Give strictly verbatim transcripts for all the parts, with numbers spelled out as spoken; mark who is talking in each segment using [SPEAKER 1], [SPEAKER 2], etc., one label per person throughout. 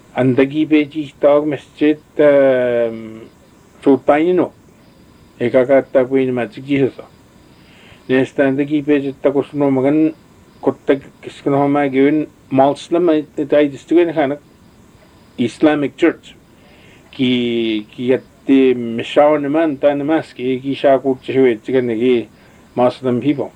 [SPEAKER 1] Andagi beji tag masjid suutain no eka kata kuin masjid so nesta andagi beji takus no magan kotta kiskno ma given Muslim tai distugen hanak Islamic Church ki ki atti mishawn man tan mas ki ki shakut chhuet chigen gi Muslim people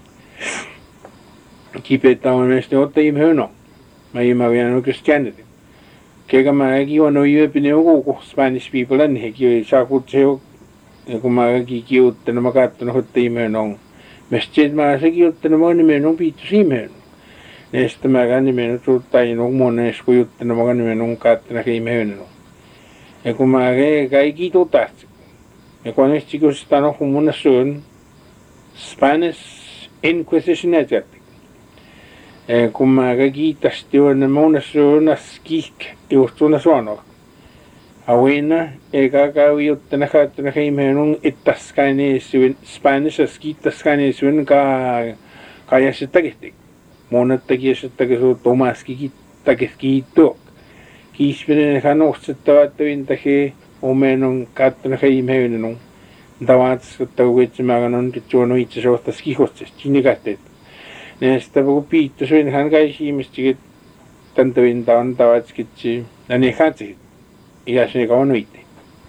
[SPEAKER 1] ki petawan nesta otta im hono mai ma viano Christianity kega magi ono yue pineo ko Spanish people and heki shakut cheo ko magi ki utten makat no hotte im hono masjid ma se ki utten mo ni meno pitu simen nesta magani meno tutai no mones ko utten magani meno kat na ke im hono e ko magi gai ki tutas e ko nes chicos stano como una son Spanish Inquisition ajat e kuma gagi tastio na mona sona skik e ostuna sono awena e gaga wi utna khat na khay menung itaskane suin Spanish skik taskane suin ka kaya sitagiti mona tagi sitagi so Tomas ki tagi to ki spene khano sitta twin tahe o menung kat na khay menung dawat tawit maganon tchono itso taski hoste chinigate nesta bu pito so in han kai shi mistigit tanto in down dawat skitchi nani khati iya shne ka ono ite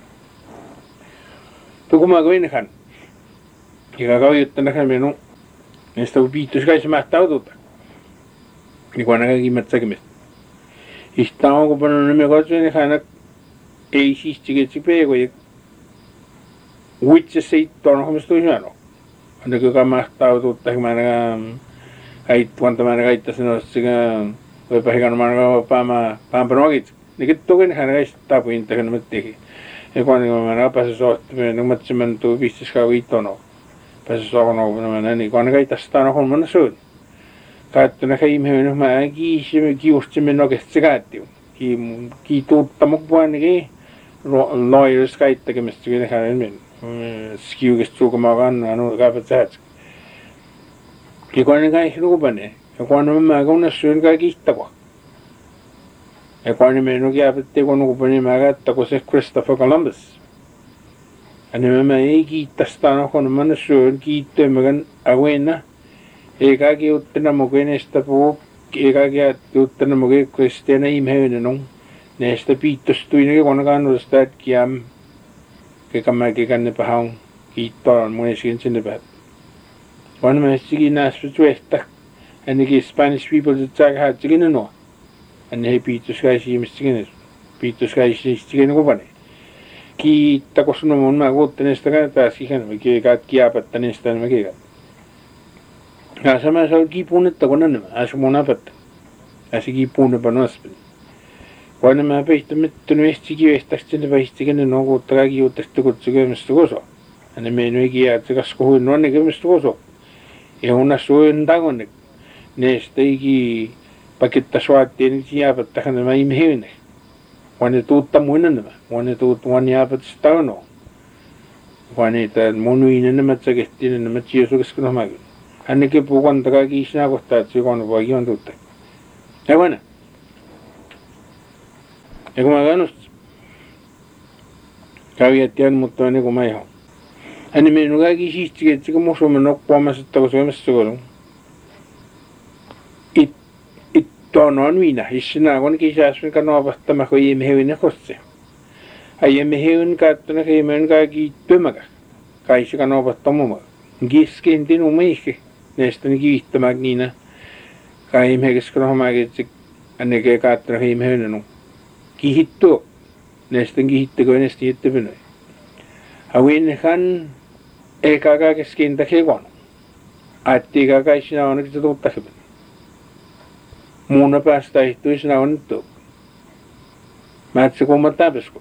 [SPEAKER 1] to kuma go in han iga ga yut na khan menu nesta bu pito so kai shi mata do ta ni kwana ga gimatsa gimet istao ko bono me go so in han e shi stige chipe go which say tono como estoy yo no ande que kama estaba tu ta mana ai cuánto mana ai tas no siga we pa higan mana pa ma pa progit ni que to que ni hana está puin ta que no mete e cuando mana pa so no matchimen tu viste scavito no pa so no no mana ni cuando ai tas sta no con mana so ka tu na kai me no ma gi shi me gi usti me no que segati ki ki tu tamok buan ni lawyers kai ta que me estoy dejando men skiu che sto come vanno hanno capitato che quando kai hiru bane e quando me ga una sun ga gitta qua e quando me no che apte quando bane ma ga ta cos'è Christopher Columbus ane me me gi ta stanno con man sun gi te magan awena e ga che utna mo che ne sta po e ga che utna mo che cristiana im hevene non ne sta pitto stuine che quando hanno sta chiam que kama que canne pahang ki to mo sin sin debat one me sigi nas esta and the Spanish people that tag had chicken no and he pito sky si mistigin pito sky si chicken go bane ki ta ko suno mon ma go tenesta ka ta si kan me ke ka ki apa tenesta me ke ga asa ma so ki pune ta ko nan as mo na pat as ki pune panos Quando me apesta metto no esti ki esta stelle vesti che no go tragi o testo go tsuge mistoso ane me no ki ya tsuga sko no ne ke mistoso e una so ndago ne ne stei ki paketta swati ni ya patta kana mai mehne quando tutta muina ne quando tutta one ya pat stano quando ta monu ine ne matsa ke tine ne matsi so ke sko ma ane ke po quando ka ki sna go sta tsu quando va yon tutta e bueno e come ganos kavia tian mutone come io ani me no ga gi shisti che come so me no po ma sta cosa me sto golo it it to non vina isna gon ki sa sun ka no basta ma ko yeme hewine kosse ai yeme hewin ka tna ke men ga gi tumaga kai shi ka no basta mo ma gi skin din umai ke nestan gi vitta magnina kai me ge skro ma ge ane ke ka tna ke me hewine no ki hitto nestan ki hitte go nesti hitte bene awin khan e kaga ke skin ta ke gon atti kaga isna on ke to ta ke mona pasta hitto isna on to matse ko mata besko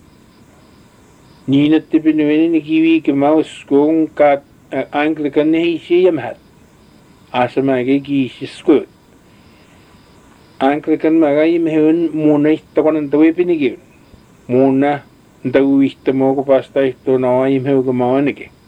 [SPEAKER 1] ni nette bene ni kiwi ke maus ko ka anglikan ne hi yamhat asama ge ki sko Anglican magai mehun muna ito ko ng tawi pinigil. Muna, dawi ito mo ko pasta ito na ay mehu kumawanigi.